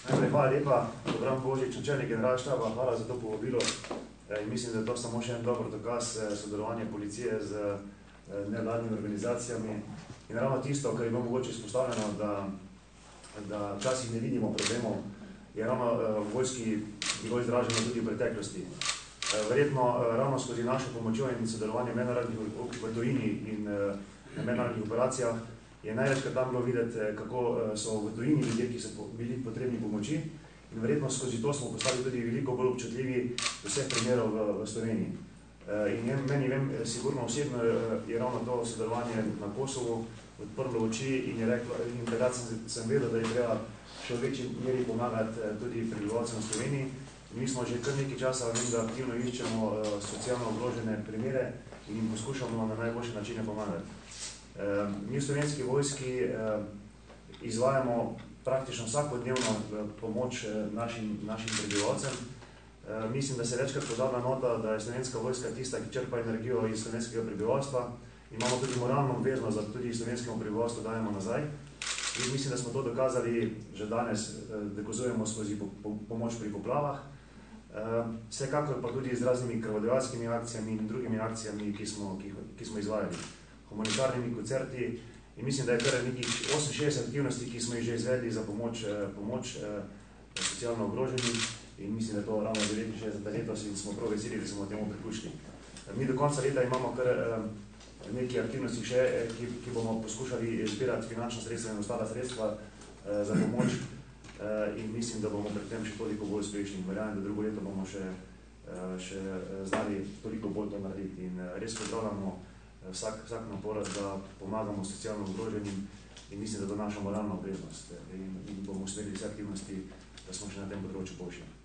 Najprej hvala lepa, Bogdan Božič, načelnik generalštaba, hvala za to povabilo. Mislim, da je to samo še en dober dokaz sodelovanja policije z nevladnimi organizacijami. In ravno tisto, kar je bilo mogoče izpostavljeno, da včasih ne vidimo problemov, je ravno v vojski bilo izraženo tudi v preteklosti. Verjetno ravno skozi našo pomočjo in sodelovanje v tujini in na mednarodnih operacijah je največkrat tam bilo videti, kako so v tujini ljudje, ki so bili potrebni pomoči, in verjetno skozi to smo postali tudi veliko bolj občutljivi vseh primerov v Sloveniji. In meni, sigurno osebno je ravno to sodelovanje na Kosovu odprlo oči in takrat sem vedel, da je treba še v večji meri pomagati tudi prebivalcem v Sloveniji. Mi smo že kar nekaj časa, da aktivno iščemo socialno ogrožene primere in jim poskušamo na najboljše načine pomagati. Mi v Slovenski vojski izvajamo praktično vsakodnevno pomoč našim prebivalcem. Mislim, da se večkrat pozablja nota, da je Slovenska vojska tista, ki črpa energijo iz slovenskega prebivalstva. Imamo tudi moralno obveznost, da tudi slovenskemu prebivalstvu dajemo nazaj. In mislim, da smo to dokazali že danes, dokazujemo skozi pomoč pri poplavah. Vsekakor pa tudi z raznimi krvodajalskimi akcijami in drugimi akcijami, ki smo izvajali. Humanitarnimi koncerti. In mislim, da je kar nekih 68 aktivnosti, ki smo jih že izvedli za pomoč socialno ogroženim. In mislim, da je to ravno 69 letos in smo prav veseli, da smo temu priključili. Mi do konca leta imamo kar nekaj aktivnosti še, ki bomo poskušali zbirati finančna sredstva in ostala sredstva za pomoč. In mislim, da bomo pri tem še toliko bolj uspešni. Verjamem, da drugo leto bomo še znali toliko bolj to narediti. In res pozdravljamo vsak napor, da pomagamo socialno ogroženim, in mislim, da to je naša moralna obveznost. In bomo usmerili vse aktivnosti, da smo še na tem področju boljši.